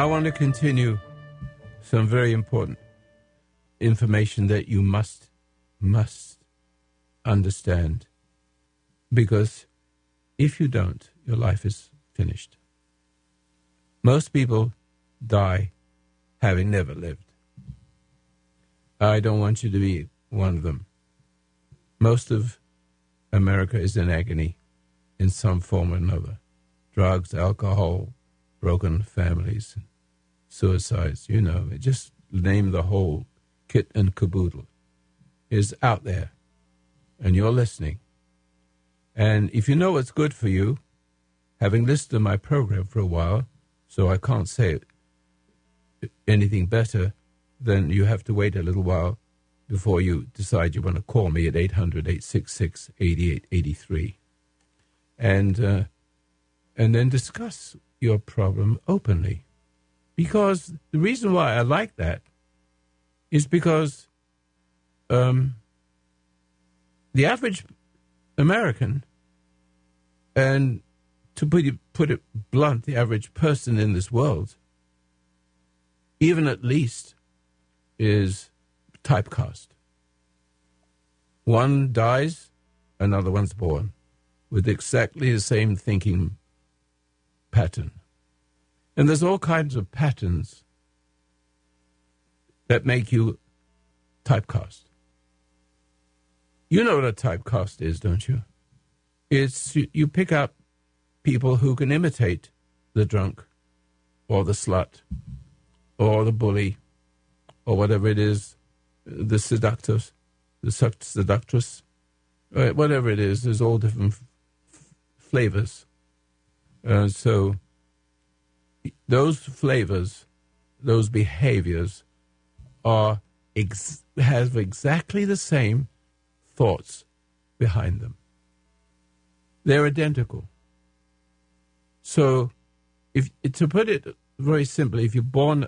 want to continue some very important information that you must understand, because if you don't, your life is finished. Most people die having never lived. I don't want you to be one of them. Most of America is in agony in some form or another. Drugs, alcohol, broken families, suicides, you know, just name the whole kit and caboodle is out there, and you're listening. And if you know what's good for you, having listened to my program for a while, so I can't say anything better than you have to wait a little while before you decide you want to call me at 800-866-8883 and then discuss your problem openly. Because the reason why I like that is because the average American, and to put it blunt, the average person in this world, even at least, is typecast. One dies, another one's born, with exactly the same thinking pattern. And there's all kinds of patterns that make you typecast. You know what a typecast is, don't you? It's you pick up people who can imitate the drunk or the slut or the bully or whatever it is, the seductress, whatever it is. There's all different flavors. So those flavors, those behaviors have exactly the same thoughts behind them. They're identical. So, to put it very simply, if you're born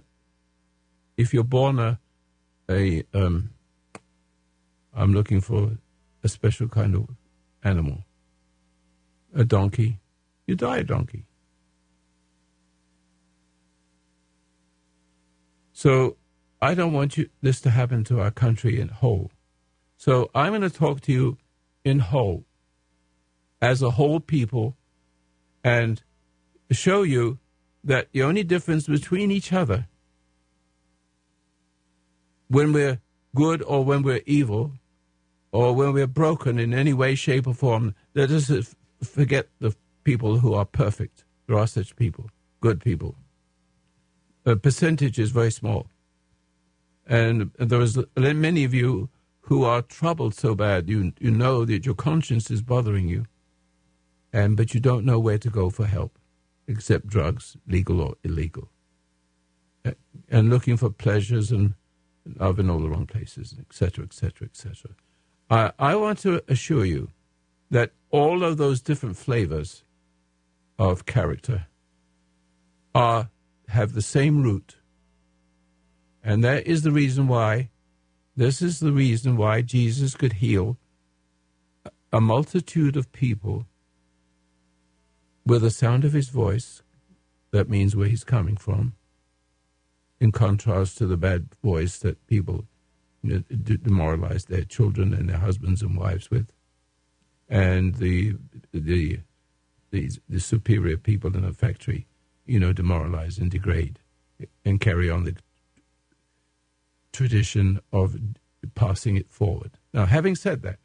I'm looking for a special kind of animal, a donkey, you die a donkey. So I don't want this to happen to our country in whole. So I'm going to talk to you in whole, as a whole people, and show you that the only difference between each other, when we're good or when we're evil, or when we're broken in any way, shape, or form, let us forget the people who are perfect. There are such people, good people. The percentage is very small. And there is many of you who are troubled so bad, you know that your conscience is bothering you, but you don't know where to go for help, except drugs, legal or illegal, and looking for pleasures and love in all the wrong places, etc., etc., etc. I want to assure you that all of those different flavors of character have the same root. And that is the reason why, this is the reason why Jesus could heal a multitude of people with the sound of his voice. That means where he's coming from, in contrast to the bad voice that people demoralize their children and their husbands and wives with, and the superior people in a factory, demoralize and degrade and carry on the tradition of passing it forward. Now, having said that,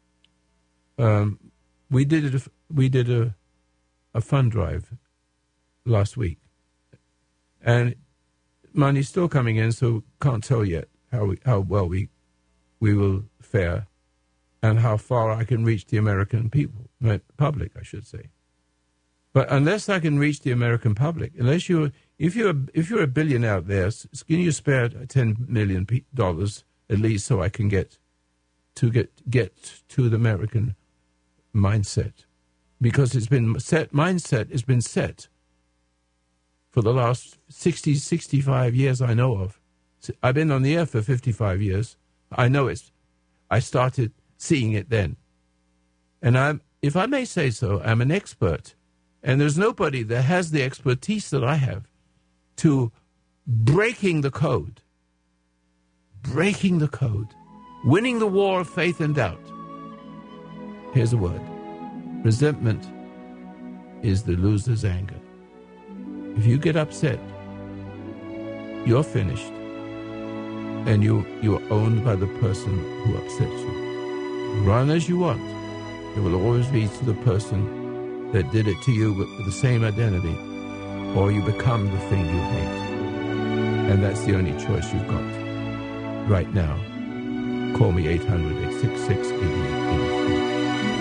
we did a fund drive last week, and money's still coming in, so can't tell yet how well we will fare, and how far I can reach the American public, I should say. But unless I can reach the American public, if you're a billionaire out there, can you spare $10 million at least, so I can get to the American mindset? Because mindset has been set for the last 65 years I know of. I've been on the air for 55 years. I know I started seeing it then. And if I may say so, I'm an expert. And there's nobody that has the expertise that I have to breaking the code, winning the war of faith and doubt. Here's a word. Resentment is the loser's anger. If you get upset, you're finished, and you're owned by the person who upsets you. Run as you want. It will always be to the person that did it to you with the same identity, or you become the thing you hate. And that's the only choice you've got right now. Call me 800-866-8883.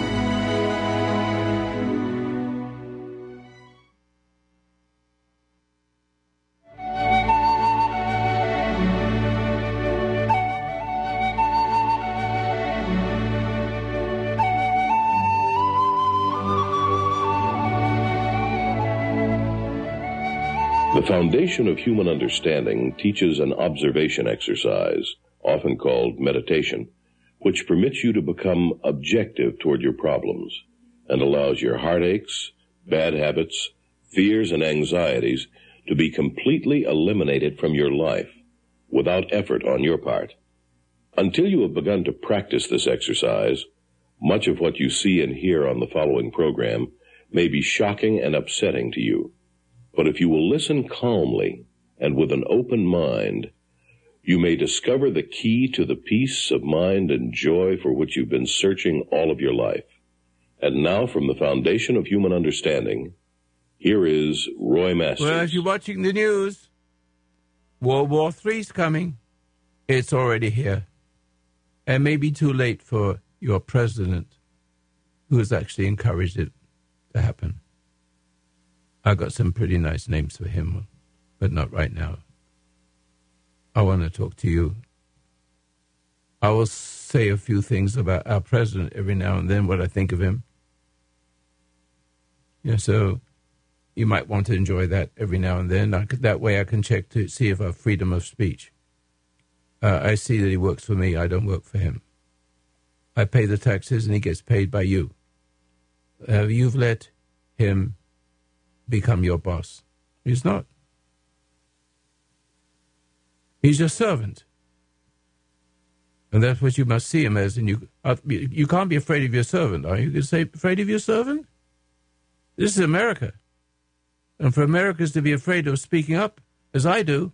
The foundation of human understanding teaches an observation exercise, often called meditation, which permits you to become objective toward your problems and allows your heartaches, bad habits, fears, and anxieties to be completely eliminated from your life without effort on your part. Until you have begun to practice this exercise, much of what you see and hear on the following program may be shocking and upsetting to you. But if you will listen calmly and with an open mind, you may discover the key to the peace of mind and joy for which you've been searching all of your life. And now, from the foundation of human understanding, here is Roy Masters. Well, as you're watching the news, World War III's coming. It's already here. And maybe too late for your president, who has actually encouraged it to happen. I got some pretty nice names for him, but not right now. I want to talk to you. I will say a few things about our president every now and then, what I think of him. Yeah, so you might want to enjoy that every now and then. That way I can check to see if I have freedom of speech. I see that he works for me. I don't work for him. I pay the taxes and he gets paid by you. You've let him become your boss. He's not. He's your servant. And that's what you must see him as. And you can't be afraid of your servant, are you? You can say, afraid of your servant? This is America. And for Americans to be afraid of speaking up, as I do,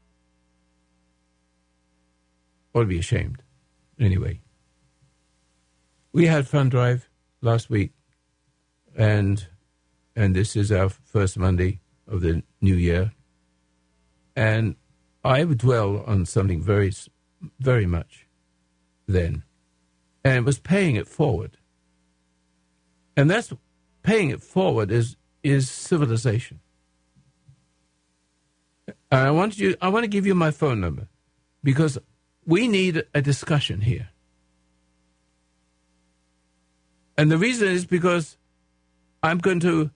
ought to be ashamed. Anyway, we had Fund Drive last week, and this is our first Monday of the new year. And I would dwell on something very, very much then. And it was paying it forward. And that's paying it forward is civilization. And I want to give you my phone number because we need a discussion here. And the reason is because I'm going to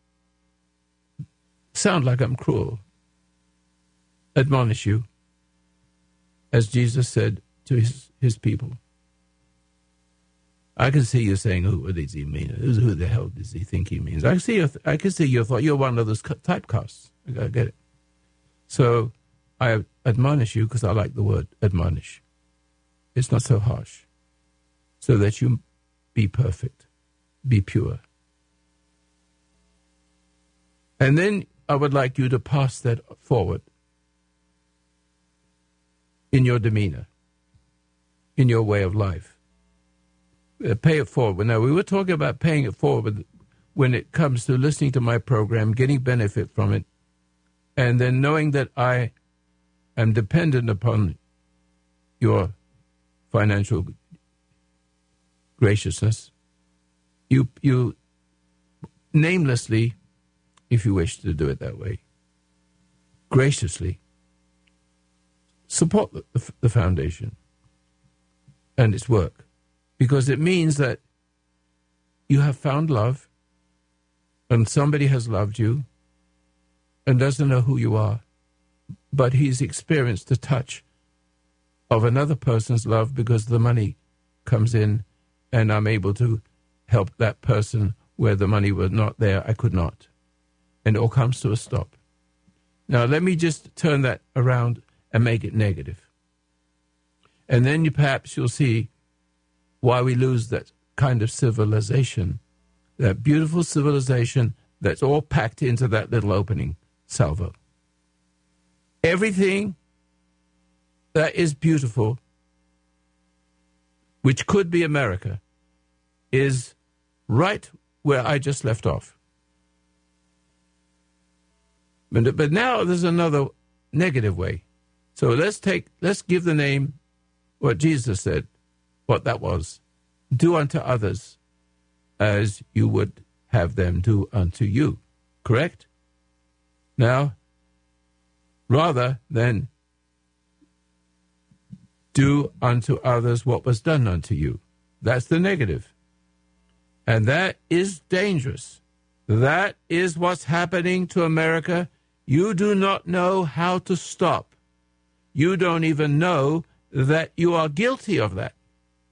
sound like I'm cruel, admonish you, as Jesus said to his people. I can see you saying, what does he mean? Who the hell does he think he means? I can see your thought. You're one of those typecasts. I get it. So I admonish you because I like the word admonish. It's not so harsh. So that you be perfect, be pure. And then I would like you to pass that forward in your demeanor, in your way of life. Pay it forward. Now, we were talking about paying it forward when it comes to listening to my program, getting benefit from it, and then knowing that I am dependent upon your financial graciousness. You namelessly, if you wish to do it that way, graciously support the foundation and its work, because it means that you have found love and somebody has loved you and doesn't know who you are, but he's experienced the touch of another person's love because the money comes in and I'm able to help that person where the money was not there. I could not. And it all comes to a stop. Now, let me just turn that around and make it negative. And then perhaps you'll see why we lose that kind of civilization, that beautiful civilization that's all packed into that little opening salvo. Everything that is beautiful, which could be America, is right where I just left off. But now there's another negative way. So let's give the name, what Jesus said, what that was. Do unto others as you would have them do unto you. Correct? Now, rather than do unto others what was done unto you. That's the negative. And that is dangerous. That is what's happening to America. You do not know how to stop. You don't even know that you are guilty of that.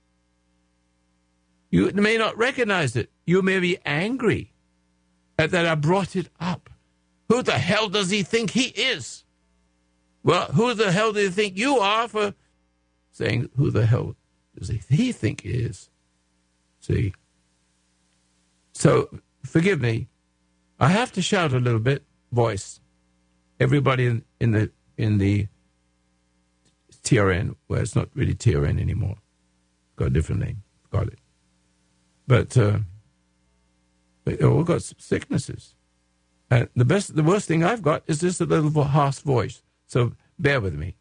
You may not recognize it. You may be angry at that I brought it up. Who the hell does he think he is? Well, who the hell do you think you are for saying, who the hell does he think he is? See? So, forgive me. I have to shout a little bit, voice. Everybody in the TRN, well, it's not really TRN anymore. It's got a different name. Got it. But they all got sicknesses. And the worst thing I've got is just a little harsh voice. So bear with me.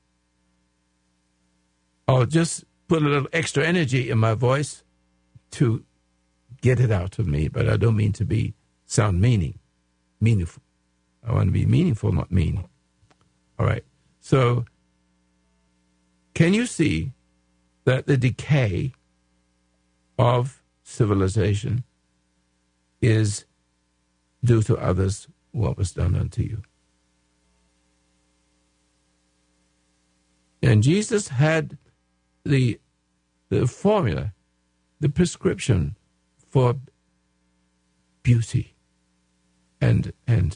I'll just put a little extra energy in my voice to get it out of me, but I don't mean to sound meaningful. I want to be meaningful, not mean. All right. So can you see that the decay of civilization is due to others what was done unto you? And Jesus had the formula, the prescription for beauty and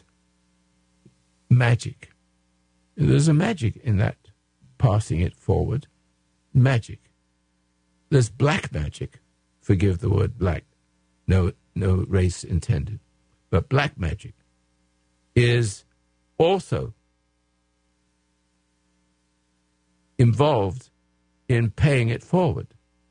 magic. There's a magic in that, passing it forward. Magic. There's black magic. Forgive the word black. No race intended. But black magic is also involved in paying it forward.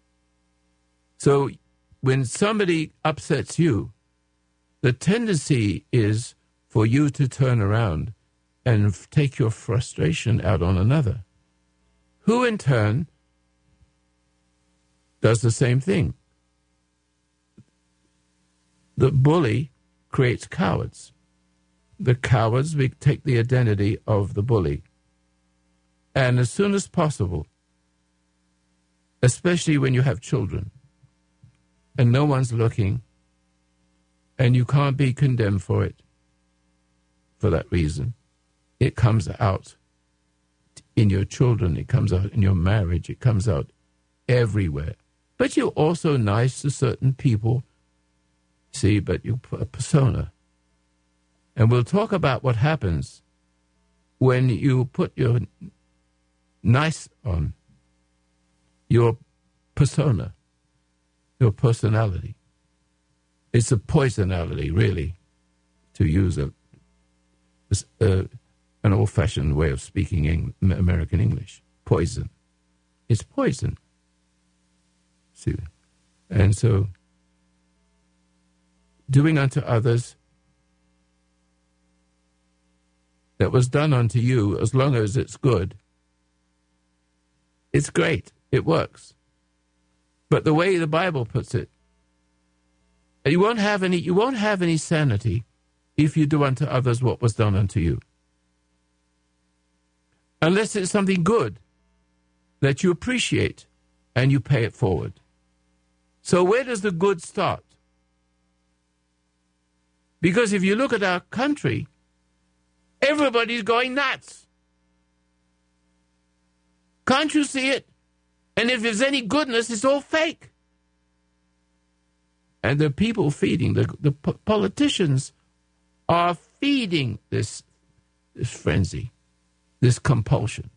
So when somebody upsets you, the tendency is for you to turn around and take your frustration out on another, who in turn does the same thing. The bully creates cowards. The cowards take the identity of the bully. And as soon as possible, especially when you have children, and no one's looking, and you can't be condemned for it, for that reason, it comes out in your children, it comes out in your marriage, it comes out everywhere. But you're also nice to certain people, see, but you put a persona. And we'll talk about what happens when you put your nice on, your persona, your personality. It's a poisonality, really, to use an old-fashioned way of speaking American English. Poison. It's poison. See? And so, doing unto others that was done unto you, as long as it's good, it's great. It works. But the way the Bible puts it, you won't have any sanity if you do unto others what was done unto you. Unless it's something good that you appreciate and you pay it forward. So where does the good start? Because if you look at our country, everybody's going nuts. Can't you see it? And if there's any goodness, it's all fake. And the people feeding, the politicians are feeding this this frenzy, this compulsion.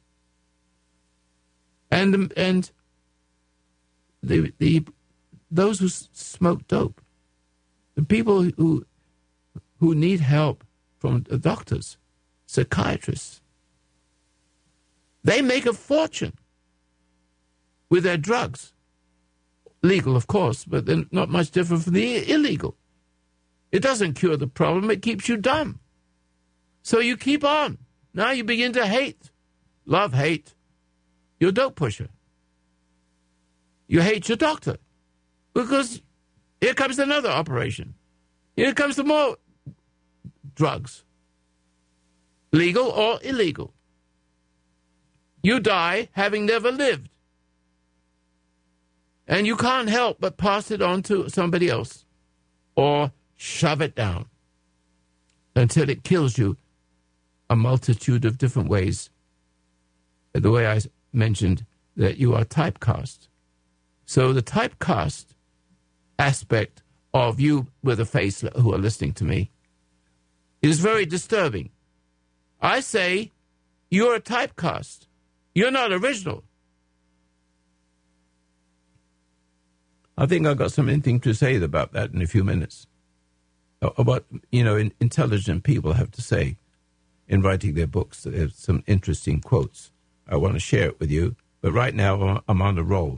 And those who smoke dope, the people who need help from the doctors, psychiatrists, they make a fortune with their drugs. Legal, of course, but they're not much different from the illegal. It doesn't cure the problem. It keeps you dumb. So you keep on. Now you begin to hate, hate your dope pusher. You hate your doctor because here comes another operation. Here comes some more drugs, legal or illegal. You die having never lived. And you can't help but pass it on to somebody else or shove it down until it kills you a multitude of different ways. The way I mentioned that you are typecast. So the typecast aspect of you with a face who are listening to me is very disturbing. I say you're a typecast. You're not original. I think I've got something to say about that in a few minutes. What, intelligent people have to say in writing their books. There's some interesting quotes. I want to share it with you. But right now, I'm on a roll.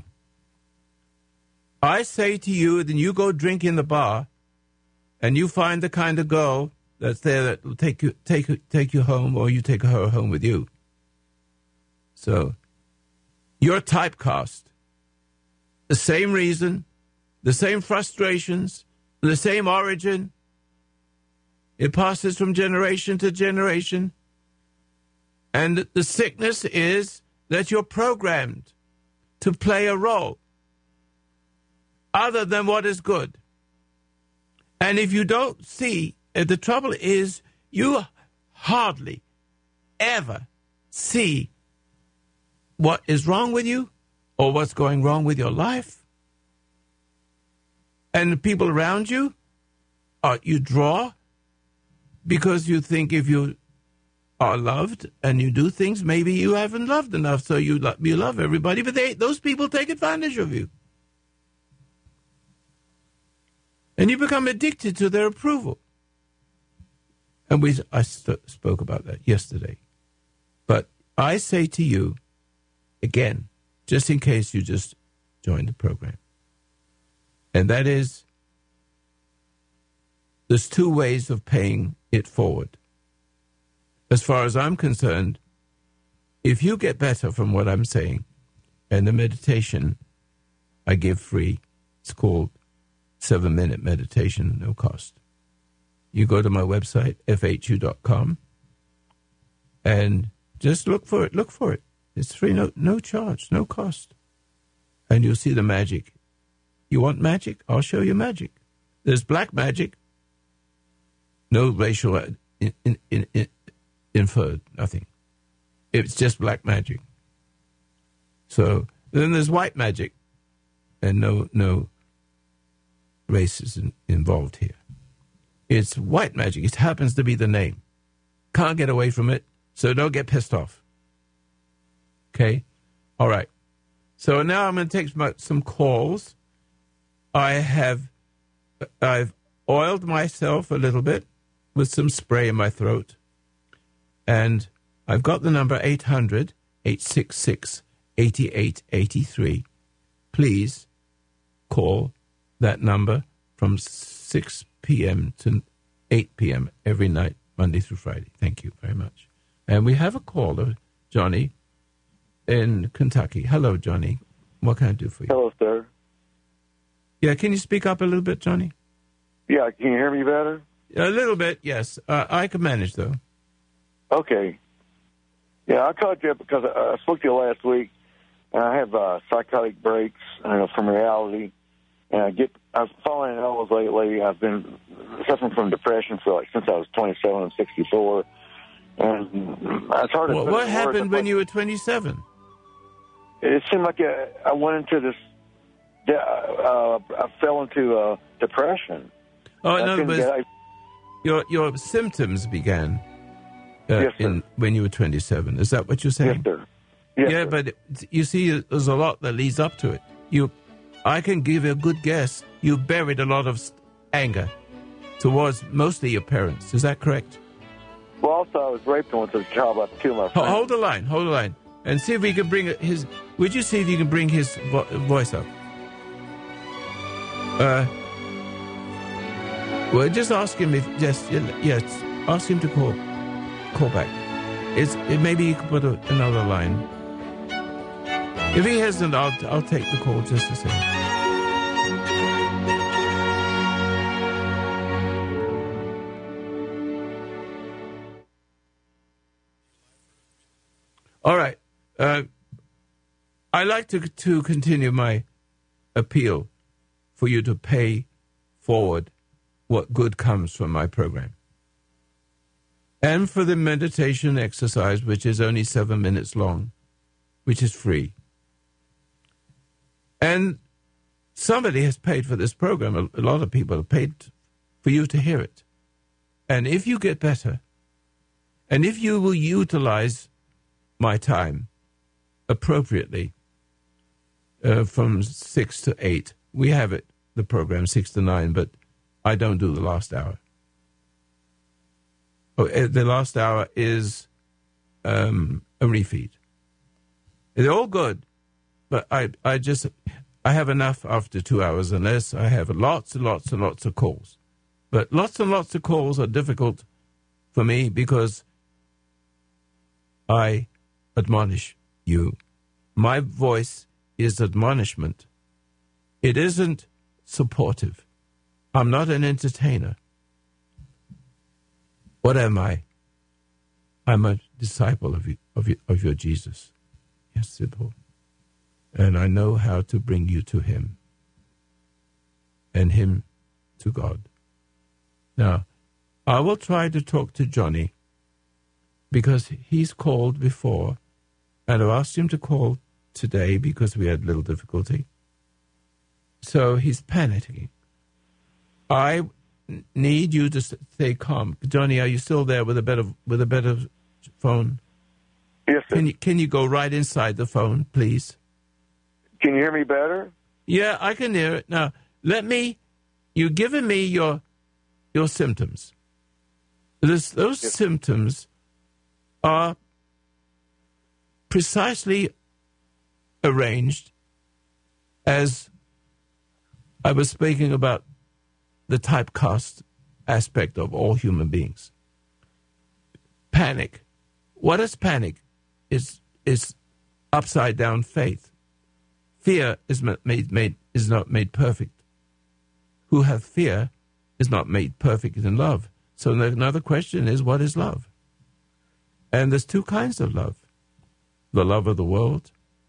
I say to you, then you go drink in the bar, and you find the kind of girl that's there that will take you home, or you take her home with you. So, you're typecast. The same reason, the same frustrations, the same origin. It passes from generation to generation. And the sickness is that you're programmed to play a role other than what is good. And if you don't see, the trouble is you hardly ever see what is wrong with you or what's going wrong with your life. And the people around you, you draw because you think if you are loved and you do things, maybe you haven't loved enough, so you love everybody, but those people take advantage of you. And you become addicted to their approval. And I spoke about that yesterday. But I say to you, again, just in case you just joined the program, and that is, there's two ways of paying it forward. As far as I'm concerned, if you get better from what I'm saying, and the meditation I give free, it's called 7-Minute Meditation, no cost. You go to my website, fhu.com, and just look for it. It's free, no charge, no cost. And you'll see the magic. You want magic? I'll show you magic. There's black magic. No racial inferred, nothing. It's just black magic. So then there's white magic, and no race is involved here. It's white magic. It happens to be the name. Can't get away from it, so don't get pissed off. Okay? All right. So now I'm going to take some calls. I've oiled myself a little bit with some spray in my throat. And I've got the number 800-866-8883. Please call that number from 6 p.m. to 8 p.m. every night, Monday through Friday. Thank you very much. And we have a caller, Johnny, in Kentucky. Hello, Johnny. What can I do for you? Hello, sir. Yeah, can you speak up a little bit, Johnny? Yeah, can you hear me better? A little bit, yes. I can manage, though. Okay. Yeah, I called you because I spoke to you last week, and I have psychotic breaks from reality. And I was falling in love lately. I've been suffering from depression since I was 27 and 64. And it's hard to... What happened when you were 27? It seemed like I went into this... I fell into depression. Oh, in other words, your symptoms began. Yes, sir. When you were 27. Is that what you're saying? Yes, sir. Yes, yeah, sir. but you see, there's a lot that leads up to it. I can give you a good guess. You buried a lot of anger towards mostly your parents. Is that correct? Well, also, I was raped once as a child by two of my friends. Hold the line. And see if we can bring his... Would you see if you can bring his voice up? Well, just ask him if... ask him to call back. Maybe you can put another line. If he hasn't, I'll take the call just a second. All right. I like to continue my appeal for you to pay forward what good comes from my program. And for the meditation exercise, which is only 7 minutes long, which is free. And somebody has paid for this program. A lot of people have paid for you to hear it. And if you get better, and if you will utilize my time appropriately from 6 to 8, we have it, the program 6 to 9, but I don't do the last hour. The last hour is a refeed. They're all good, but I have enough after 2 hours unless I have lots and lots and lots of calls. But lots and lots of calls are difficult for me because I admonish you. My voice is admonishment. It isn't supportive. I'm not an entertainer. What am I? I'm a disciple of your Jesus. Yes, simple. And I know how to bring you to him and him to God. Now, I will try to talk to Johnny because he's called before, and I've asked him to call today because we had a little difficulty. So he's panicking. I need you to stay calm. Johnny, are you still there with a better phone? Yes, sir. Can you go right inside the phone, please? Can you hear me better? Yeah, I can hear it. Now, you've given me your symptoms. Those symptoms are precisely arranged as I was speaking about the typecast aspect of all human beings. Panic. What is panic? Is upside down faith. Fear is not made perfect. Who have fear is not made perfect in love. So another question is, what is love? And there's two kinds of love. The love of the world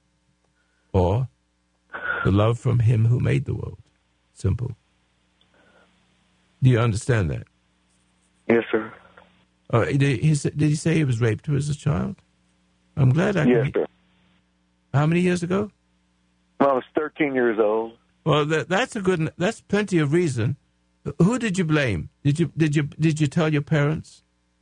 or the love from him who made the world. Simple. Do you understand that? Yes, sir. Did he say he was raped as a child? I'm glad I can... Yes, sir. How many years ago? Well, I was 13 years old. Well, that's plenty of reason. Who did you blame? Did you tell your parents?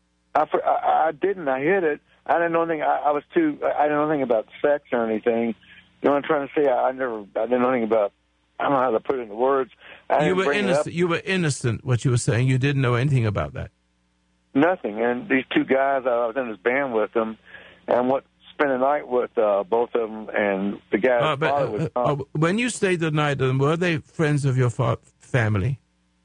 I didn't. I hid it. I didn't know anything. I didn't know anything about sex or anything. You know what I'm trying to say? I didn't know anything about. I don't know how to put it into words. You were innocent. You were innocent. What you were saying, you didn't know anything about that. Nothing. And these two guys, I was in this band with them, and spent a night with both of them, and the guy's father was. When you stayed the night with them, were they friends of your family?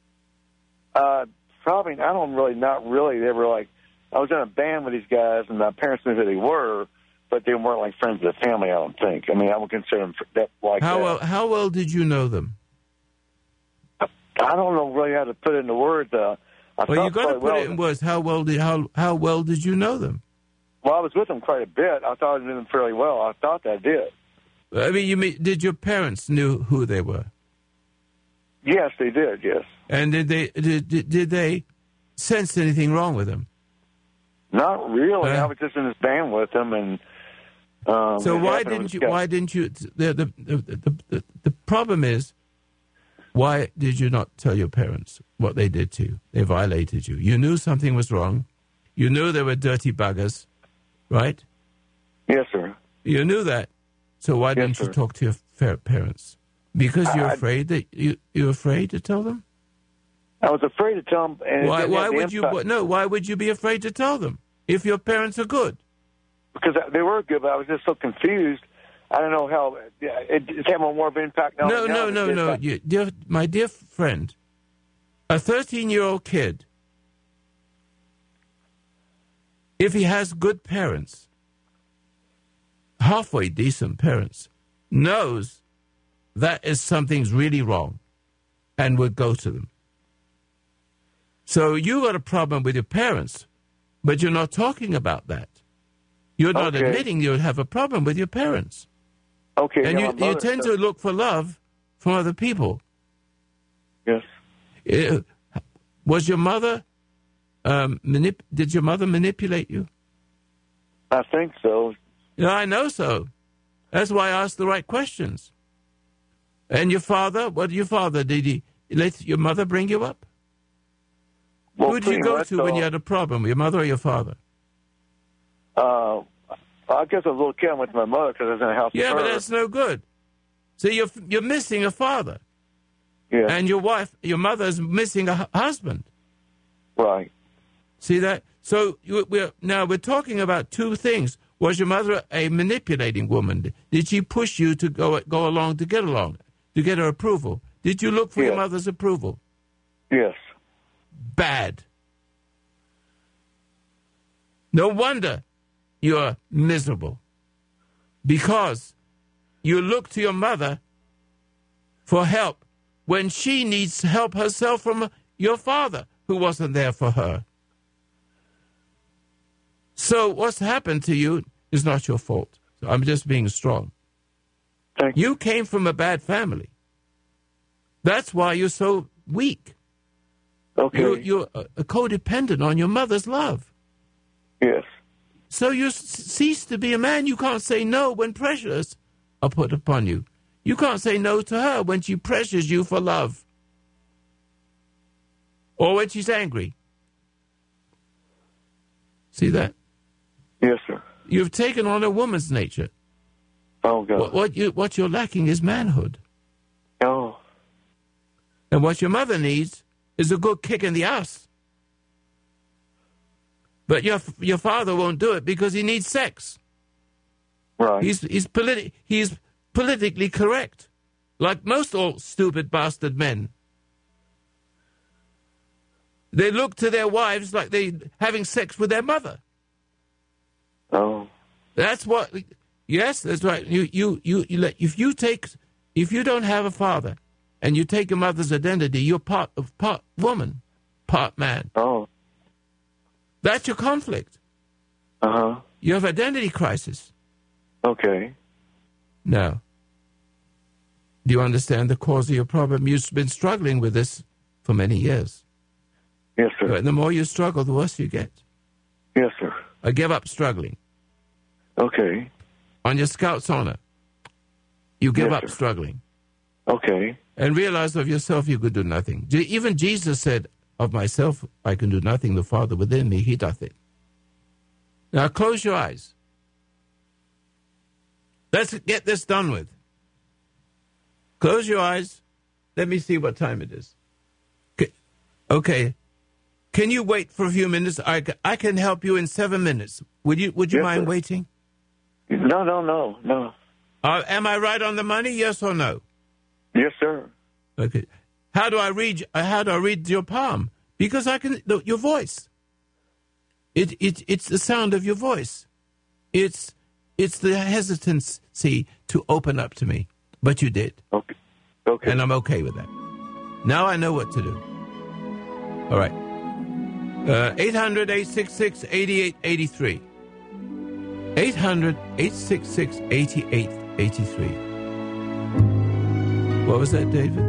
Probably. Not really. They were like, I was in a band with these guys, and my parents knew who they were, but they weren't like friends of the family, I don't think. I mean, I would consider them that. How well did you know them? I don't know really how to put it into words. You got to put it in words. How well did you know them? Well, I was with them quite a bit. I thought I knew them fairly well. I thought I did. I mean, did your parents knew who they were? Yes, they did. Yes. And did they sense anything wrong with them? Not really. I was just in this band with them, and so why didn't you? Why didn't you? The problem is, why did you not tell your parents what they did to you? They violated you. You knew something was wrong. You knew they were dirty buggers, right? Yes, sir. You knew that. So why didn't you talk to your parents? Because you're afraid that you're afraid to tell them? I was afraid to tell them. And why would you? No, why would you be afraid to tell them if your parents are good? Because they were good, but I was just so confused. I don't know how it's having more of an impact now. No. My dear friend, a 13-year-old kid, if he has good parents, halfway decent parents, knows that is something's really wrong and would go to them. So you got a problem with your parents, but you're not talking about that. You're not admitting you have a problem with your parents. Okay. And you tend to look for love from other people. Yes. Was your mother, did your mother manipulate you? I think so. Yeah, I know so. That's why I asked the right questions. And your father, did he let your mother bring you up? Well, who did you go to when you had a problem, your mother or your father? I guess I was a little kid. I went to my mother because I was in a house. Yeah, but that's no good. So you're missing a father. Yeah. And your mother is missing a husband. Right. See that? So we're talking about two things. Was your mother a manipulating woman? Did she push you to go along, to get her approval? Did you look for your mother's approval? Yes. Bad. No wonder you're miserable. Because you look to your mother for help when she needs help herself from your father, who wasn't there for her. So what's happened to you is not your fault. I'm just being strong. Thank you. You came from a bad family. That's why you're so weak. Okay. You're codependent on your mother's love. Yes. So you cease to be a man. You can't say no when pressures are put upon you. You can't say no to her when she pressures you for love. Or when she's angry. See that? Yes, sir. You've taken on a woman's nature. Oh, God. What you're lacking is manhood. Oh. And what your mother needs is a good kick in the ass. But your father won't do it because he needs sex. Right. He's politically correct, like most old stupid bastard men. They look to their wives like they're having sex with their mother. Oh. That's what. Yes, that's right. If you don't have a father, and you take your mother's identity, you're part woman, part man. Oh. That's your conflict. Uh-huh. You have identity crisis. Okay. Now, do you understand the cause of your problem? You've been struggling with this for many years. Yes, sir. And the more you struggle, the worse you get. Yes, sir. I give up struggling. Okay. On your Scout's honor, you give Yes, up sir. struggling. Okay. And realize of yourself you could do nothing. Even Jesus said, of myself I can do nothing. The Father within me, he doth it. Now close your eyes. Let's get this done with. Close your eyes. Let me see what time it is. Okay. Can you wait for a few minutes? I can help you in 7 minutes. Would you Yes, mind sir. waiting? No. Am I right on the money? Yes or no? Yes, sir. Okay. How do I read your palm? Because I can your voice. It's the sound of your voice. It's the hesitancy to open up to me. But you did. Okay. And I'm okay with that. Now I know what to do. All right. 800-866-8883. 800-866-8883. What was that, David?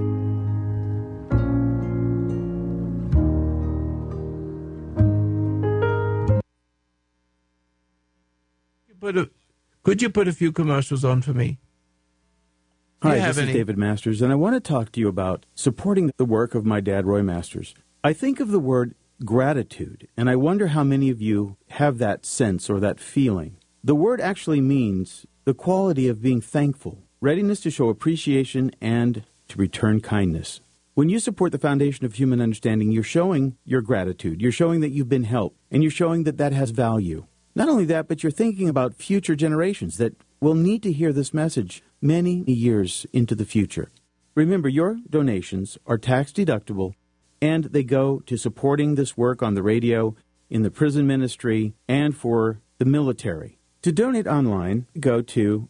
Could you put a few commercials on for me? Hi, this is David Masters, and I want to talk to you about supporting the work of my dad, Roy Masters. I think of the word gratitude, and I wonder how many of you have that sense or that feeling. The word actually means the quality of being thankful, readiness to show appreciation, and to return kindness. When you support the Foundation of Human Understanding, you're showing your gratitude. You're showing that you've been helped, and you're showing that that has value. Not only that, but you're thinking about future generations that will need to hear this message many years into the future. Remember, your donations are tax-deductible, and they go to supporting this work on the radio, in the prison ministry, and for the military. To donate online, go to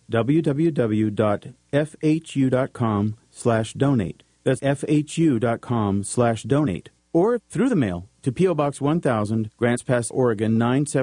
www.fhu.com/donate. That's fhu.com/donate. Or through the mail to P.O. Box 1000, Grants Pass, Oregon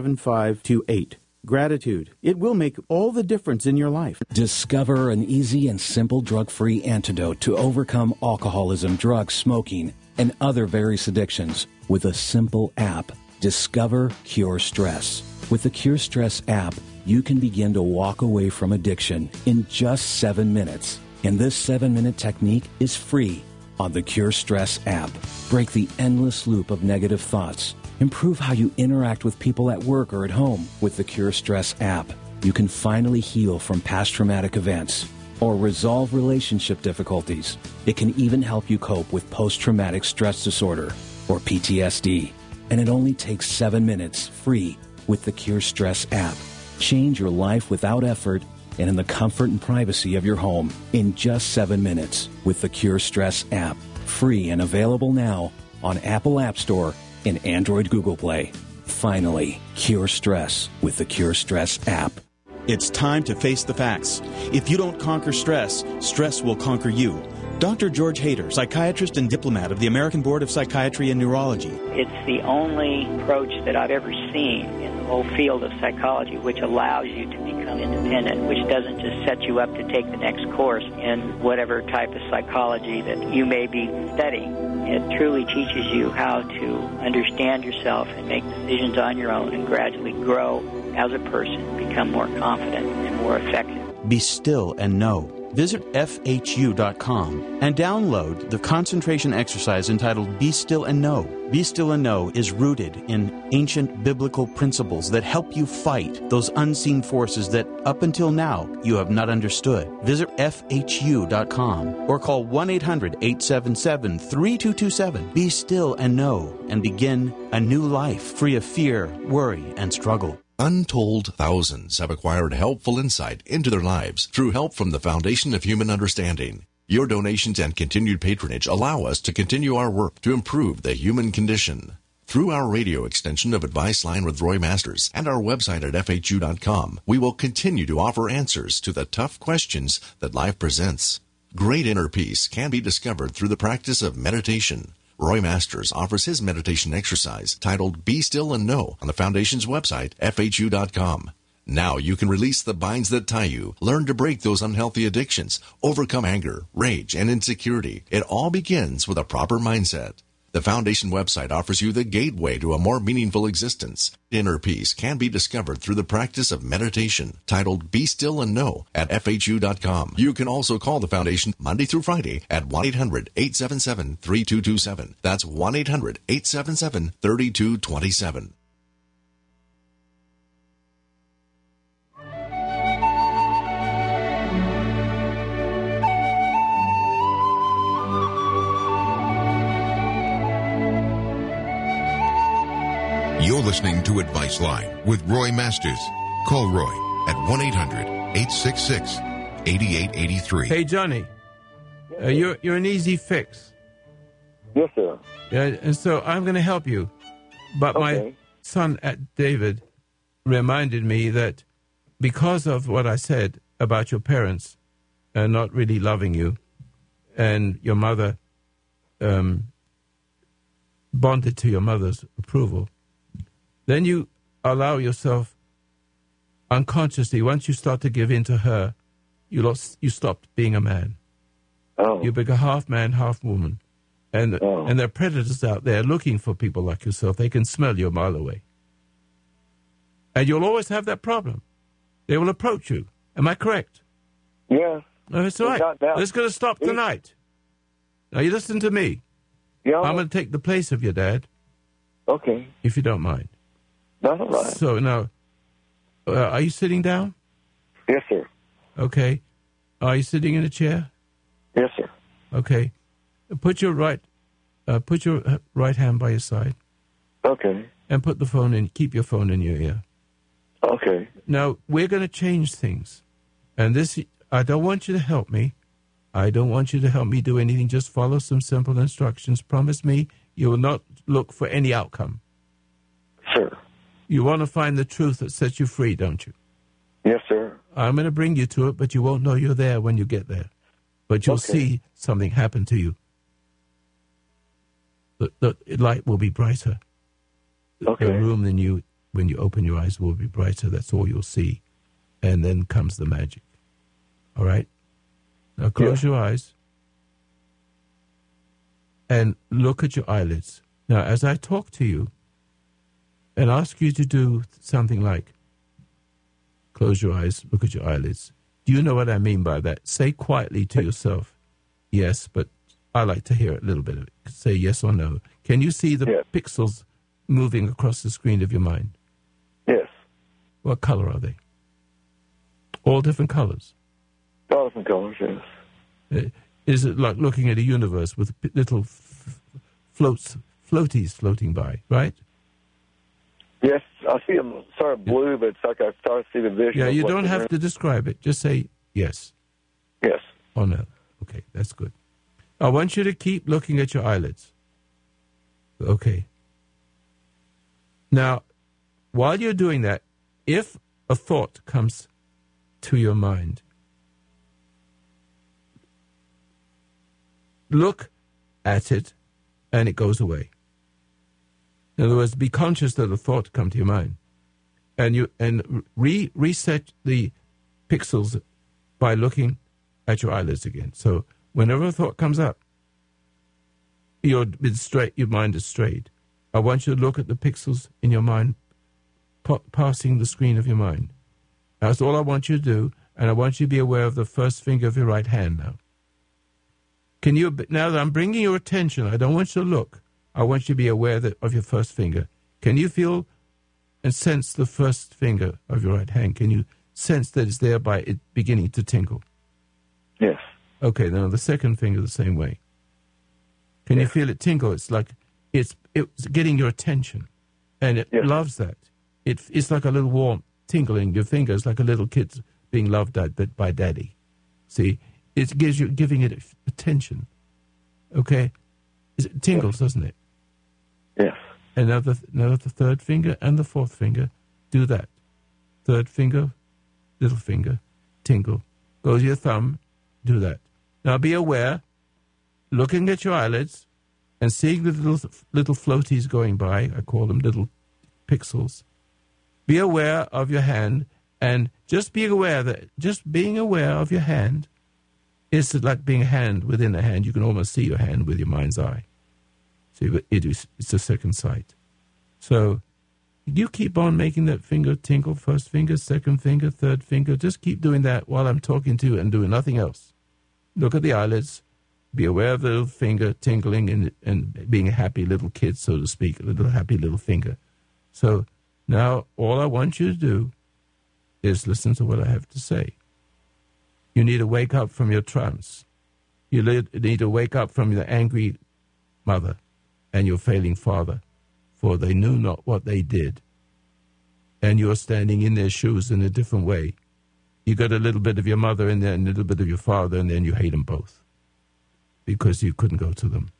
97528. Gratitude. It will make all the difference in your life. Discover an easy and simple drug-free antidote to overcome alcoholism, drugs, smoking, and other various addictions with a simple app. Discover Cure Stress. With the Cure Stress app, you can begin to walk away from addiction in just 7 minutes. And this 7-minute technique is free on the Cure Stress app. Break the endless loop of negative thoughts. Improve how you interact with people at work or at home with the Cure Stress app. You can finally heal from past traumatic events or resolve relationship difficulties. It can even help you cope with post-traumatic stress disorder or PTSD. And it only takes 7 minutes free with the Cure Stress app. Change your life without effort and in the comfort and privacy of your home in just 7 minutes with the Cure Stress app. Free and available now on Apple App Store and Android Google Play. Finally, cure stress with the Cure Stress app. It's time to face the facts. If you don't conquer stress, stress will conquer you. Dr. George Hader, psychiatrist and diplomat of the American Board of Psychiatry and Neurology. It's the only approach that I've ever seen in the whole field of psychology which allows you to become independent, which doesn't just set you up to take the next course in whatever type of psychology that you may be studying. It truly teaches you how to understand yourself and make decisions on your own and gradually grow as a person, become more confident and more effective. Be still and know. Visit FHU.com and download the concentration exercise entitled Be Still and Know. Be Still and Know is rooted in ancient biblical principles that help you fight those unseen forces that up until now you have not understood. Visit FHU.com or call 1-800-877-3227. Be still and know and begin a new life free of fear, worry, and struggle. Untold thousands have acquired helpful insight into their lives through help from the Foundation of Human Understanding. Your donations and continued patronage allow us to continue our work to improve the human condition. Through our radio extension of Advice Line with Roy Masters and our website at FHU.com, we will continue to offer answers to the tough questions that life presents. Great inner peace can be discovered through the practice of meditation. Roy Masters offers his meditation exercise titled Be Still and Know on the Foundation's website, FHU.com. Now you can release the binds that tie you, learn to break those unhealthy addictions, overcome anger, rage, and insecurity. It all begins with a proper mindset. The Foundation website offers you the gateway to a more meaningful existence. Inner peace can be discovered through the practice of meditation, titled Be Still and Know at FHU.com. You can also call the Foundation Monday through Friday at 1-800-877-3227. That's 1-800-877-3227. You're listening to Advice Line with Roy Masters. Call Roy at 1-800-866-8883. Hey, Johnny, you're an easy fix. Yes, sir. Yeah, and so I'm going to help you. But my son, David, reminded me that because of what I said about your parents not really loving you and your mother bonded to your mother's approval, then you allow yourself unconsciously, once you start to give in to her, you stopped being a man. Oh. You become half man, half woman. And there are predators out there looking for people like yourself. They can smell you a mile away. And you'll always have that problem. They will approach you. Am I correct? Yeah. No, that's all right. It's going to stop tonight. Now, you listen to me. Yeah. I'm going to take the place of your dad. Okay. if you don't mind. That's all right. So now, are you sitting down? Yes, sir. Okay. Are you sitting in a chair? Yes, sir. Okay. Put your right hand by your side. Okay. And put the phone in. Keep your phone in your ear. Okay. Now, we're going to change things. And this, I don't want you to help me. I don't want you to help me do anything. Just follow some simple instructions. Promise me you will not look for any outcome. Sure. You want to find the truth that sets you free, don't you? Yes, sir. I'm going to bring you to it, but you won't know you're there when you get there. But you'll see something happen to you. The light will be brighter. Okay. The room when you open your eyes will be brighter. That's all you'll see. And then comes the magic. All right? Now close your eyes and look at your eyelids. Now, as I talk to you and ask you to do something like close your eyes, look at your eyelids. Do you know what I mean by that? Say quietly to yourself, yes, but I like to hear a little bit of it. Say yes or no. Can you see the pixels moving across the screen of your mind? Yes. What color are they? All different colors? All different colors, yes. Is it like looking at a universe with little floaties floating by, right? Yes, I see them sort of blue, but it's like I start to see the vision. Yeah, you don't have to describe it. Just say yes. Yes. Or no. Okay, that's good. I want you to keep looking at your eyelids. Okay. Now, while you're doing that, if a thought comes to your mind, look at it and it goes away. In other words, be conscious that a thought come to your mind, and reset the pixels by looking at your eyelids again. So whenever a thought comes up, your mind is strayed. I want you to look at the pixels in your mind, passing the screen of your mind. That's all I want you to do, and I want you to be aware of the first finger of your right hand now. Now that I'm bringing your attention, I don't want you to look. I want you to be aware of your first finger. Can you feel and sense the first finger of your right hand? Can you sense that it's there by it beginning to tingle? Yes. Okay, now the second finger the same way. Can you feel it tingle? It's like it's getting your attention, and it loves that. It's like a little warm tingling your fingers, like a little kid being loved by daddy. See, it giving it attention. Okay, it tingles, doesn't it? Yes. And now the third finger and the fourth finger, do that. Third finger, little finger, tingle. Go to your thumb, do that. Now be aware, looking at your eyelids and seeing the little floaties going by. I call them little pixels. Be aware of your hand, and just being aware of your hand is like being a hand within a hand. You can almost see your hand with your mind's eye. See, it's a second sight. So you keep on making that finger tingle, first finger, second finger, third finger. Just keep doing that while I'm talking to you and doing nothing else. Look at the eyelids. Be aware of the little finger tingling and being a happy little kid, so to speak, a little happy little finger. So now all I want you to do is listen to what I have to say. You need to wake up from your trance. You need to wake up from your angry mother and your failing father, for they knew not what they did. And you're standing in their shoes in a different way. You got a little bit of your mother in there and a little bit of your father, and then you hate them both because you couldn't go to them.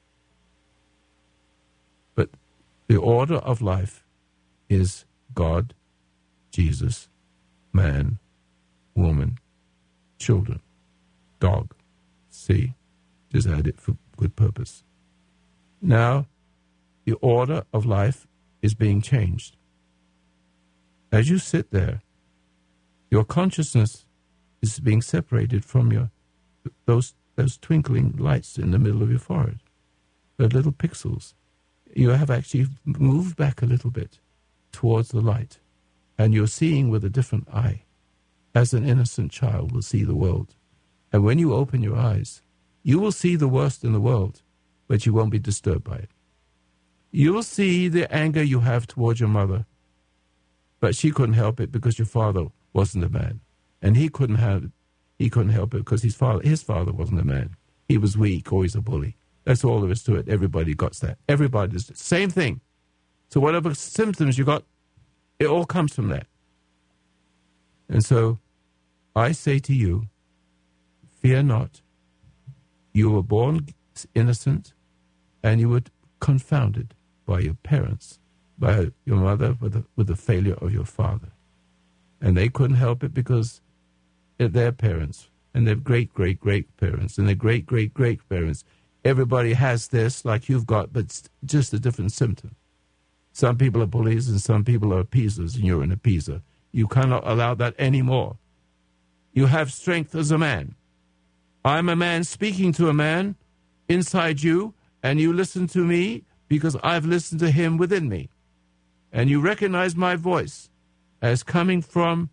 But the order of life is God, Jesus, man, woman, children, dog. See? Just add it for good purpose. Now, the order of life is being changed. As you sit there, your consciousness is being separated from those twinkling lights in the middle of your forehead, the little pixels. You have actually moved back a little bit towards the light, and you're seeing with a different eye, as an innocent child will see the world. And when you open your eyes, you will see the worst in the world, but you won't be disturbed by it. you'll see the anger you have towards your mother. But she couldn't help it because your father wasn't a man. And he couldn't help it because his father wasn't a man. He was weak, or he's a bully. That's all there is to it. Everybody got that. Everybody does the same thing. So whatever symptoms you got, it all comes from that. And so I say to you, fear not. You were born innocent, and you were confounded by your parents, by your mother, with the failure of your father. And they couldn't help it because their parents, and their great-great-great-parents, and their great-great-great-parents, everybody has this like you've got, but it's just a different symptom. Some people are bullies, and some people are appeasers, and you're an appeaser. You cannot allow that anymore. You have strength as a man. I'm a man speaking to a man inside you, and you listen to me because I've listened to him within me. And you recognize my voice as coming from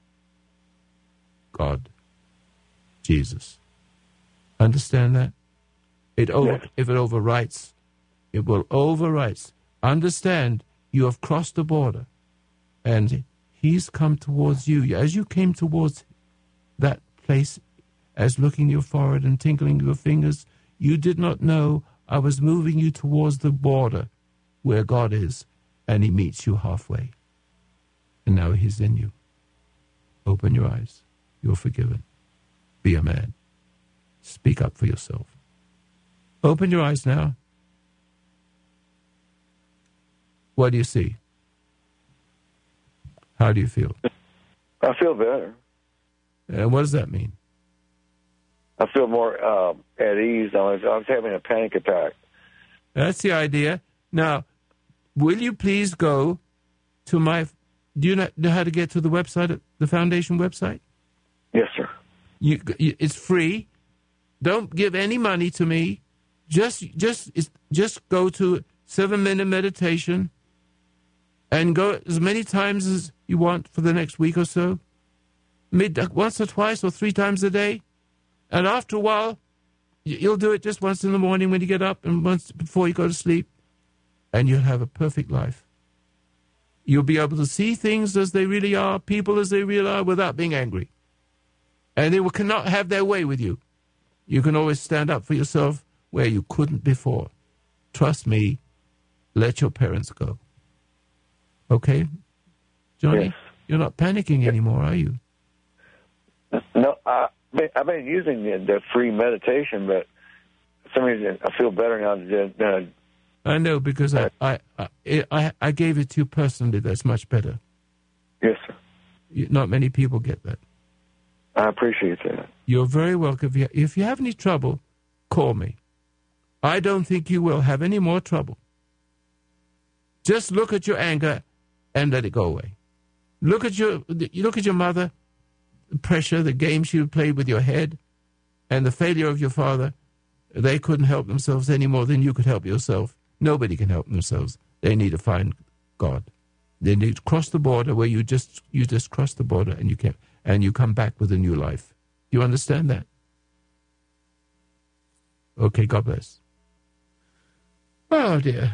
God, Jesus. Understand that? If it overwrites, it will overwrite. Understand, you have crossed the border, and he's come towards you. As you came towards that place, as looking your forehead and tinkling your fingers, you did not know I was moving you towards the border where God is, and he meets you halfway. And now he's in you. Open your eyes. You're forgiven. Be a man. Speak up for yourself. Open your eyes now. What do you see? How do you feel? I feel better. And what does that mean? I feel more at ease. I was having a panic attack. That's the idea. Now, will you please go to my... Do you know how to get to the website, the foundation website? Yes, sir. It's free. Don't give any money to me. Just go to 7-minute meditation and go as many times as you want for the next week or so. Once or twice or 3 times a day. And after a while, you'll do it just once in the morning when you get up and once before you go to sleep. And you'll have a perfect life. You'll be able to see things as they really are, people as they really are, without being angry. And they cannot have their way with you. You can always stand up for yourself where you couldn't before. Trust me, let your parents go. Okay? Johnny, yes. You're not panicking anymore, are you? No, I've been using the free meditation, but for some reason I feel better now than I know, because I gave it to you personally. That's much better. Yes, sir. Not many people get that. I appreciate that. You're very welcome. If you have any trouble, call me. I don't think you will have any more trouble. Just look at your anger and let it go away. Look at your mother, the pressure, the game she played with your head, and the failure of your father. They couldn't help themselves any more than you could help yourself. Nobody can help themselves. They need to find God. They need to cross the border where you just cross the border and you come back with a new life. Do you understand that? Okay, God bless. Oh, dear.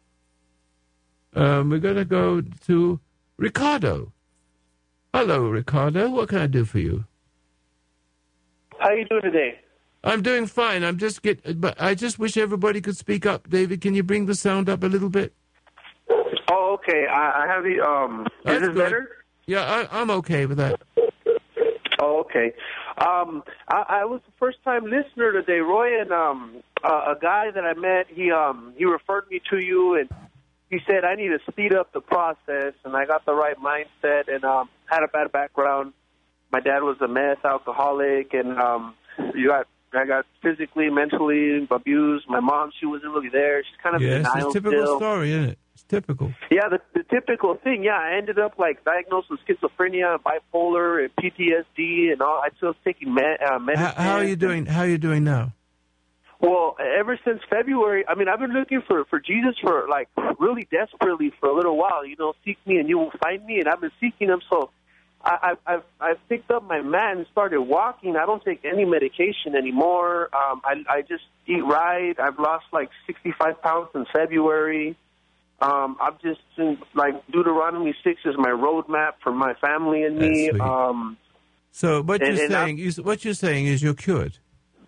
We're going to go to Ricardo. Hello, Ricardo. What can I do for you? How are you doing today? I'm doing fine. But I just wish everybody could speak up. David, can you bring the sound up a little bit? Oh, okay. I have the, is this better? Yeah, I'm okay with that. Oh, okay. I was the first-time listener today, Roy, and a guy that I met, he referred me to you, and he said I need to speed up the process, and I got the right mindset, and had a bad background. My dad was a meth alcoholic, and I got physically, mentally abused. My mom, she wasn't really there. She's kind of in denial. It's a typical still. story, isn't it? It's typical. Yeah, the typical thing. Yeah, I ended up diagnosed with schizophrenia, bipolar, and PTSD, and all. I still taking medicine. How are you doing? How are you doing now? Well, ever since February, I mean, I've been looking for Jesus for really desperately for a little while. Seek me and you will find me, and I've been seeking him. So I've picked up my mat and started walking. I don't take any medication anymore. I just eat right. I've lost like 65 pounds in February. I've just like Deuteronomy 6 is my roadmap for my family and me. So what you're saying is you're cured.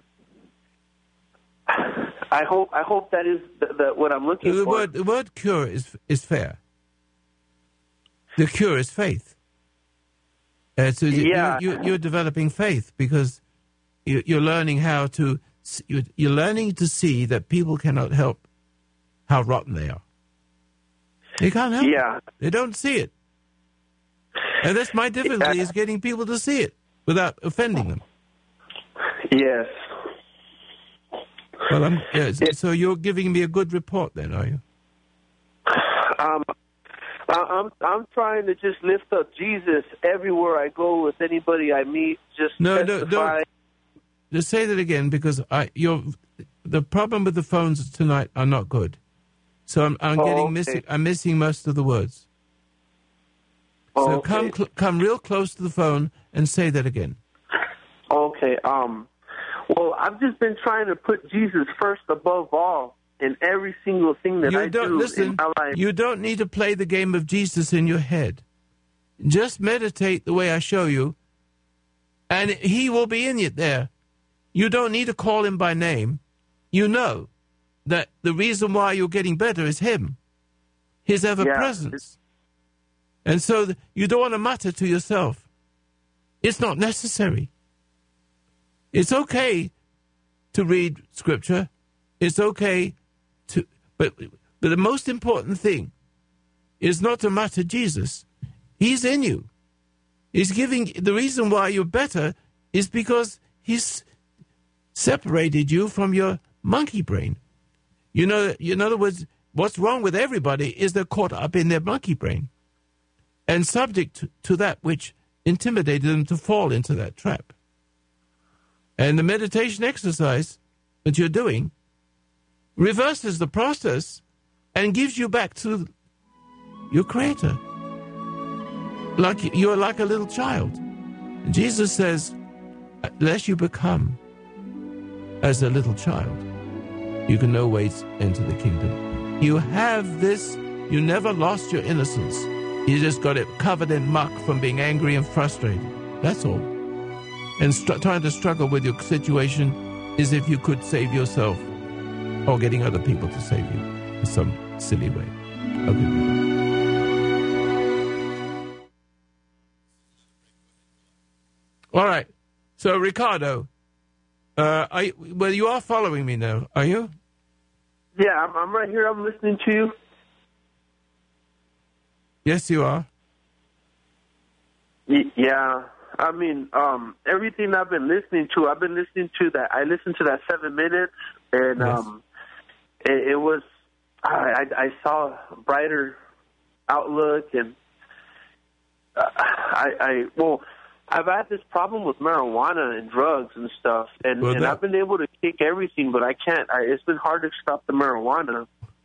I hope that is what I'm looking for. The word cure is fair. The cure is faith. So you're developing faith because you're learning you're learning to see that people cannot help how rotten they are. They can't help it. They don't see it. And that's my difficulty is getting people to see it without offending them. Yes. Well, so you're giving me a good report then, are you? I'm trying to just lift up Jesus everywhere I go with anybody I meet. Just testify. Just say that again because the problem with the phones tonight are not good. So I'm missing most of the words. So come real close to the phone and say that again. Okay. Well, I've just been trying to put Jesus first above all in every single thing that I do in my life. You don't need to play the game of Jesus in your head. Just meditate the way I show you, and he will be in it there. You don't need to call him by name. You know that the reason why you're getting better is him, his ever-presence. And so you don't want to mutter to yourself. It's not necessary. It's okay to read Scripture. It's okay to... But the most important thing is not to mutter Jesus. He's in you. He's giving... The reason why you're better is because he's separated you from your monkey brain. You know, in other words, what's wrong with everybody is they're caught up in their monkey brain and subject to that which intimidated them to fall into that trap. And the meditation exercise that you're doing reverses the process and gives you back to your Creator. Like you're like a little child. Jesus says, unless you become as a little child, you can no ways enter the kingdom. You have this, you never lost your innocence. You just got it covered in muck from being angry and frustrated. That's all. And trying to struggle with your situation is if you could save yourself or getting other people to save you in some silly way. Okay. All right. So, Ricardo, you are following me now, are you? Yeah, I'm right here. I'm listening to you. Yes, you are. Yeah. I mean, everything I've been listening to that. I listened to that 7 minutes, and yes. It was. I saw a brighter outlook, and I've had this problem with marijuana and drugs and stuff, and I've been able to kick everything, but I can't. It's been hard to stop the marijuana.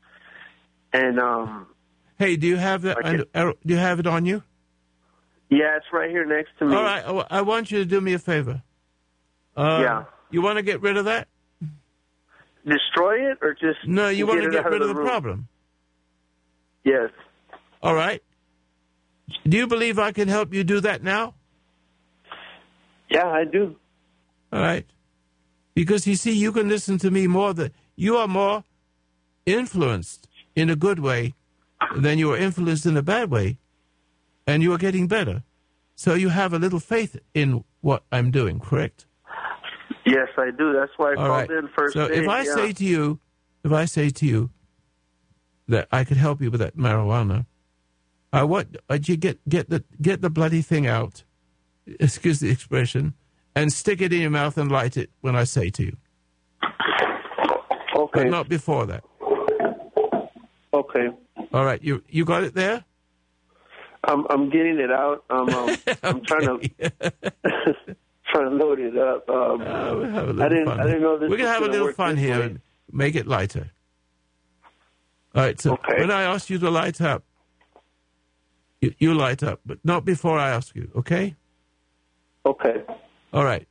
And hey, do you have that? Do you have it on you? Yeah, it's right here next to me. All right, I want you to do me a favor. Yeah. You want to get rid of that? Destroy it or just... No, you want to get rid of the problem. Yes. All right. Do you believe I can help you do that now? Yeah, I do. All right. Because, you see, you can listen to me more. You are more influenced in a good way than you are influenced in a bad way. And you are getting better. So you have a little faith in what I'm doing, correct? Yes, I do. That's why I called in first. So if I say to you that I could help you with that marijuana, I want you get the bloody thing out, excuse the expression, and stick it in your mouth and light it when I say to you. Okay. But not before that. Okay. All right. You got it there? I'm getting it out. I'm trying to load it up. I didn't know this. We're gonna have a little fun here and make it lighter. All right. So when I ask you to light up, You light up, but not before I ask you, okay? Okay. All right.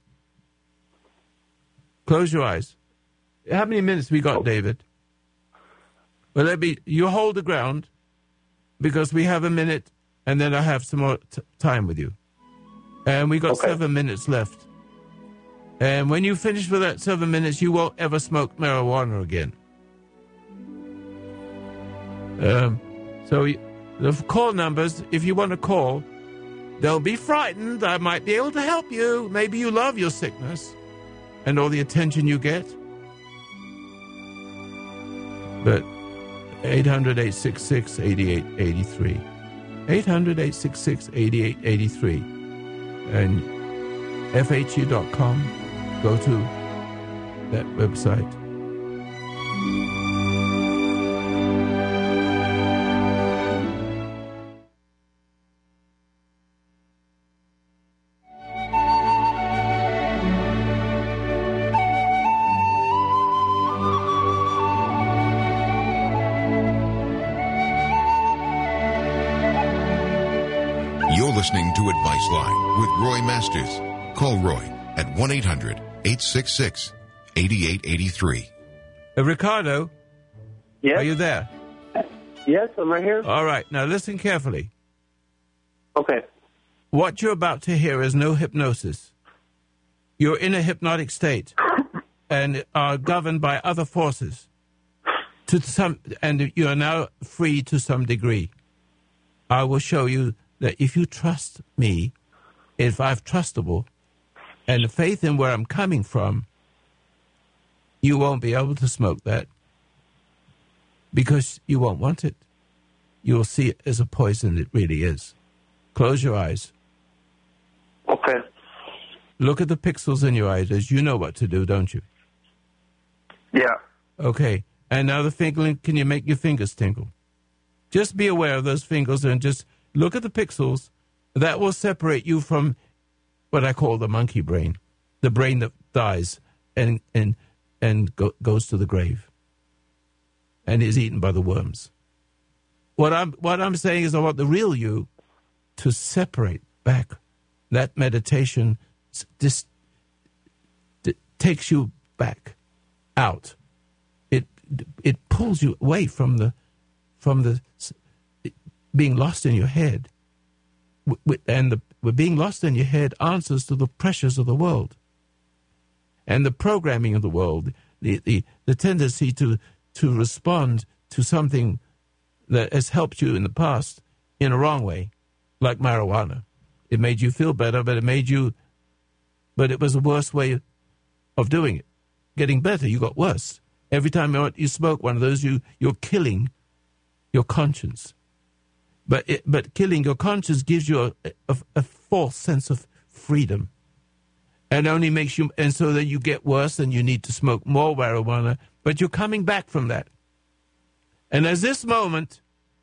Close your eyes. How many minutes we got, David? Well, you hold the ground, because we have a minute, and then I have some more time with you. And we got 7 minutes left. And when you finish with that 7 minutes, you won't ever smoke marijuana again. So the call numbers, if you want to call, they'll be frightened. I might be able to help you. Maybe you love your sickness and all the attention you get. But 800-866-8883. 800-866-8883. And FHU.com. Go to that website. You're listening to Advice Line with Roy Masters. Call Roy at 1-800-866-8883. Ricardo? Yes? Are you there? Yes, I'm right here. All right. Now listen carefully. Okay. What you're about to hear is no hypnosis. You're in a hypnotic state and are governed by other forces. And you are now free to some degree. I will show you that if you trust me, if I'm trustable, and the faith in where I'm coming from, you won't be able to smoke that because you won't want it. You'll see it as a poison it really is. Close your eyes. Okay. Look at the pixels in your eyes, as you know what to do, don't you? Yeah. Okay. And now the finger, can you make your fingers tingle? Just be aware of those fingers and just look at the pixels. That will separate you from what I call the monkey brain, the brain that dies and goes to the grave and is eaten by the worms. What I'm saying is I want the real you to separate back. That meditation takes you back out. It pulls you away from the being lost in your head. And being lost in your head answers to the pressures of the world and the programming of the world, the tendency to respond to something that has helped you in the past in a wrong way, like marijuana. It made you feel better, but it was a worse way of doing it. Getting better, you got worse. Every time you smoke one of those, you're killing your conscience. But killing your conscience gives you a false sense of freedom, and only makes you, and so that you get worse and you need to smoke more marijuana. But you're coming back from that, and at this moment,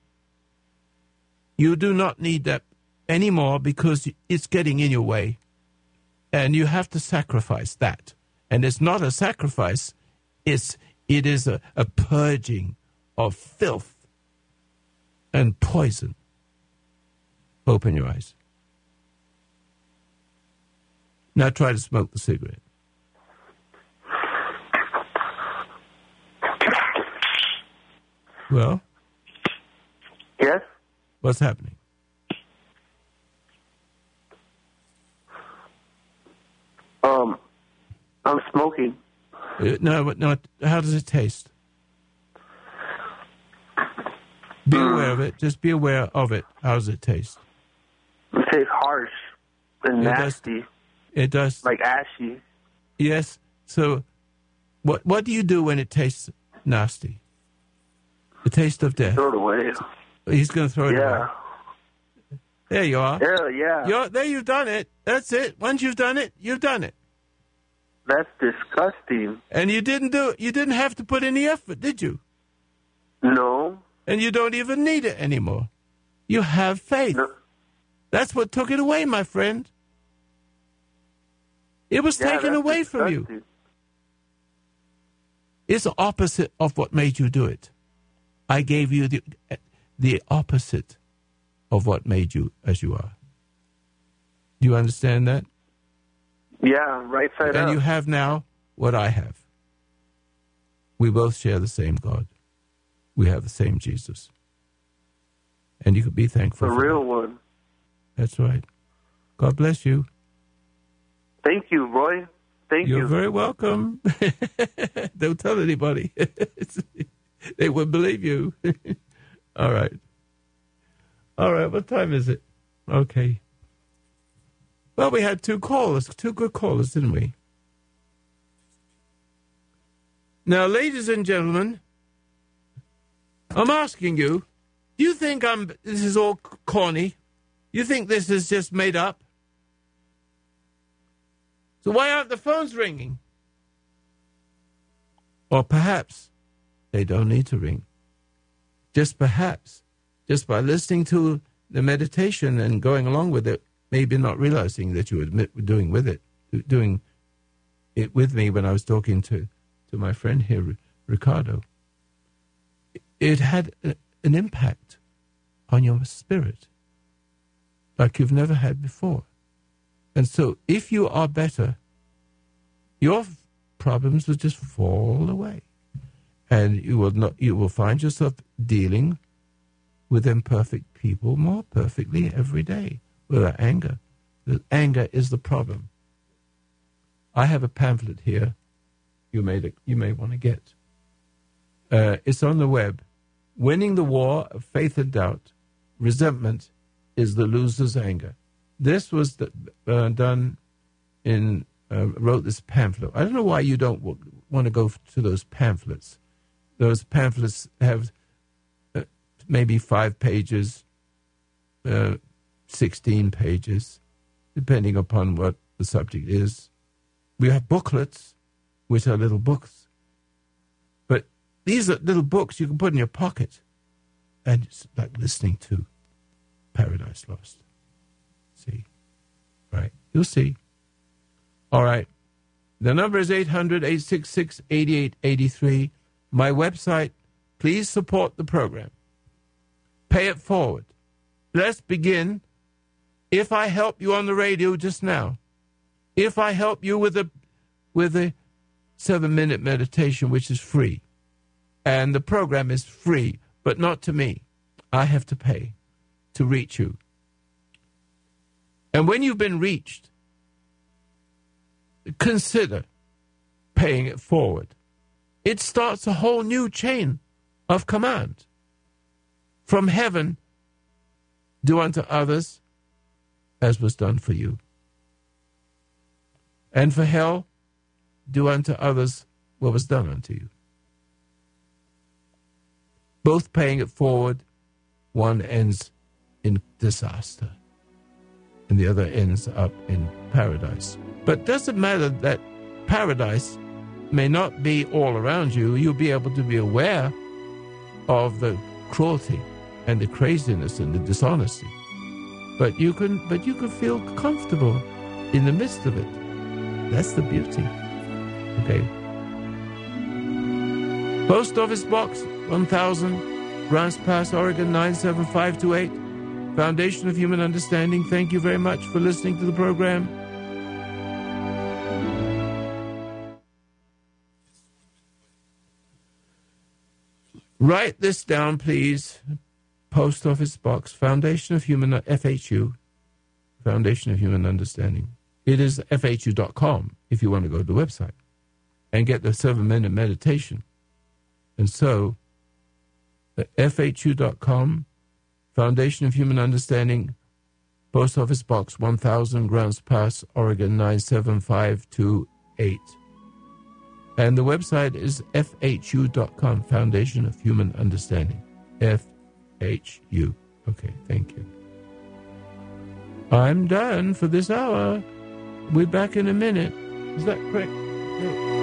you do not need that anymore because it's getting in your way, and you have to sacrifice that. And it's not a sacrifice; it is a purging of filth and poison. Open your eyes. Now try to smoke the cigarette. Well? Yes? What's happening? I'm smoking. No, but not. How does it taste? Be aware of it. Just be aware of it. How does it taste? It tastes harsh and nasty. It does. Like ashy. Yes. So, what do you do when it tastes nasty? The taste of death. Throw it away. He's going to throw it away. There you are. Yeah. There, you've done it. That's it. Once you've done it, you've done it. That's disgusting. And you didn't do it. You didn't have to put any effort, did you? No. And you don't even need it anymore. You have faith. No. That's what took it away, my friend. It was taken away from you. It's the opposite of what made you do it. I gave you the opposite of what made you as you are. Do you understand that? Yeah, right side up. And you have now what I have. We both share the same God. We have the same Jesus. And you could be thankful The for real that. one. That's right. God bless you. Thank you, Roy. Thank you. You're very welcome. Don't tell anybody. They wouldn't believe you. All right. All right, what time is it? Okay. Well, we had two good callers, didn't we? Now, ladies and gentlemen, I'm asking you, do you think this is all corny? You think this is just made up? So why aren't the phones ringing? Or perhaps they don't need to ring. Just perhaps, just by listening to the meditation and going along with it, maybe not realizing that you were doing it with me when I was talking to my friend here, Ricardo. It had an impact on your spirit like you've never had before. And so if you are better, your problems will just fall away. And you will find yourself dealing with imperfect people more perfectly every day without anger. The anger is the problem. I have a pamphlet here you may want to get. It's on the web. Winning the War of Faith and Doubt. Resentment is the loser's anger. This was done in, wrote this pamphlet. I don't know why you don't want to go to those pamphlets. Those pamphlets have maybe 5 pages, 16 pages, depending upon what the subject is. We have booklets, which are little books. But these are little books you can put in your pocket. And it's like listening to Paradise Lost. See? Right. You'll see. All right. The number is 800-866-8883. My website, please support the program. Pay it forward. Let's begin. If I help you on the radio just now, if I help you with a 7-minute meditation, which is free, and the program is free, but not to me. I have to pay to reach you. And when you've been reached, consider paying it forward. It starts a whole new chain of command. From heaven, do unto others as was done for you. And for hell, do unto others what was done unto you. Both paying it forward, one ends in disaster, and the other ends up in paradise. But it doesn't matter that paradise may not be all around you. You'll be able to be aware of the cruelty and the craziness and the dishonesty. But you can feel comfortable in the midst of it. That's the beauty. Okay. Post Office Box 1000, Grants Pass, Oregon 97528. Foundation of Human Understanding. Thank you very much for listening to the program. Write this down, please. Post Office Box, Foundation of Human, FHU, Foundation of Human Understanding. It is FHU.com if you want to go to the website and get the 7-minute meditation. And so, FHU.com, Foundation of Human Understanding, Post Office Box 1000, Grants Pass, Oregon 97528. And the website is FHU.com, Foundation of Human Understanding. FHU. Okay, thank you. I'm done for this hour. We're back in a minute. Is that correct? Okay.